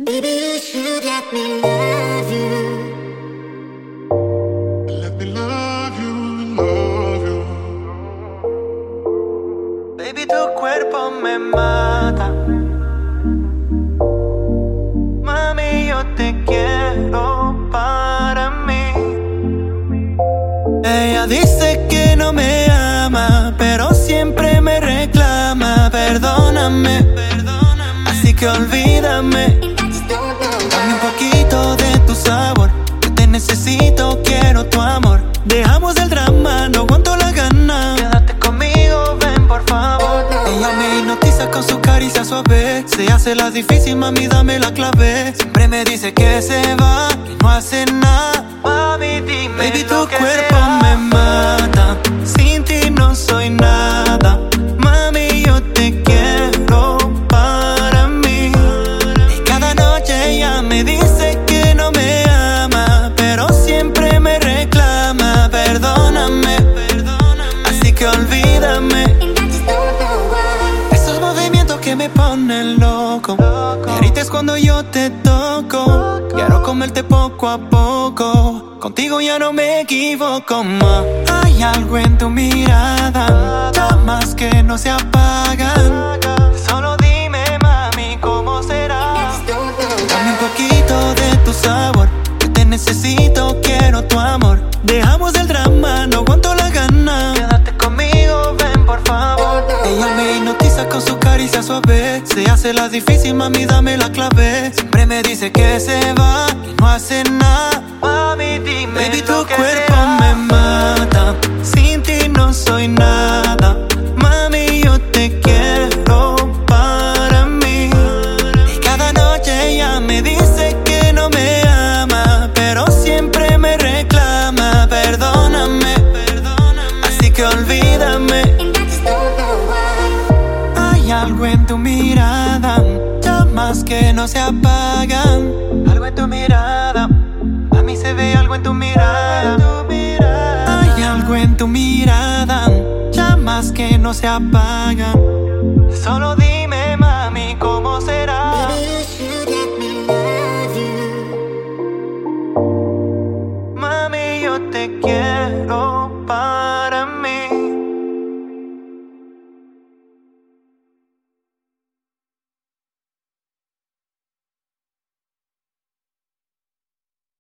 Baby, you should let me love you. Let me love you, love you. Baby, tu cuerpo me mata. Mami, yo te quiero para mí. Ella dice que no me ama, pero siempre me reclama. Perdóname, así que olvídame. Dame un poquito de tu sabor, que te necesito, quiero tu amor. Dejamos el drama, no aguanto la gana. Quédate conmigo, ven por favor. Ella me hipnotiza con su caricia suave. Se hace la difícil, mami, dame la clave. Siempre me dice que se va, que no hace nada. Mami, dime. Baby, tu cuerpo me mata. Sin ti no soy nada. Mami, yo te quiero para mí. Y cada noche ella me dice que no me ama, pero siempre me reclama. Perdóname, así que olvídame. Esos movimientos que me ponen loco. Y ahorita es cuando yo te toco. Quiero comerte poco a poco. Contigo ya no me equivoco más. Hay algo en tu mirada, llamas que no se apagan. Solo dime, mami, ¿cómo será? Dame un poquito de tu sabor, que te necesito, quiero tu amor. Dejamos el drama, no aguanto la gana. Quédate conmigo, ven por favor. Ella me hipnotiza con su caricia suave. Se hace la difícil, mami, dame la clave. Siempre me dice que se va, que no hace nada. Mami, dime. Baby, tu cuerpo me mata. Sin ti no soy nada. Mami, yo te quiero para mí. Y cada noche ella me dice que no me ama, pero siempre me reclama. Perdóname, así que olvídame. Hay algo en tu mirada, llamas que no se apagan. Algo en tu mirada, mami, se ve algo en tu mirada. Hay algo en tu mirada, llamas que no se apagan. Solo dime, mami, ¿cómo será? Baby, you should let me love you. Mami, yo te quiero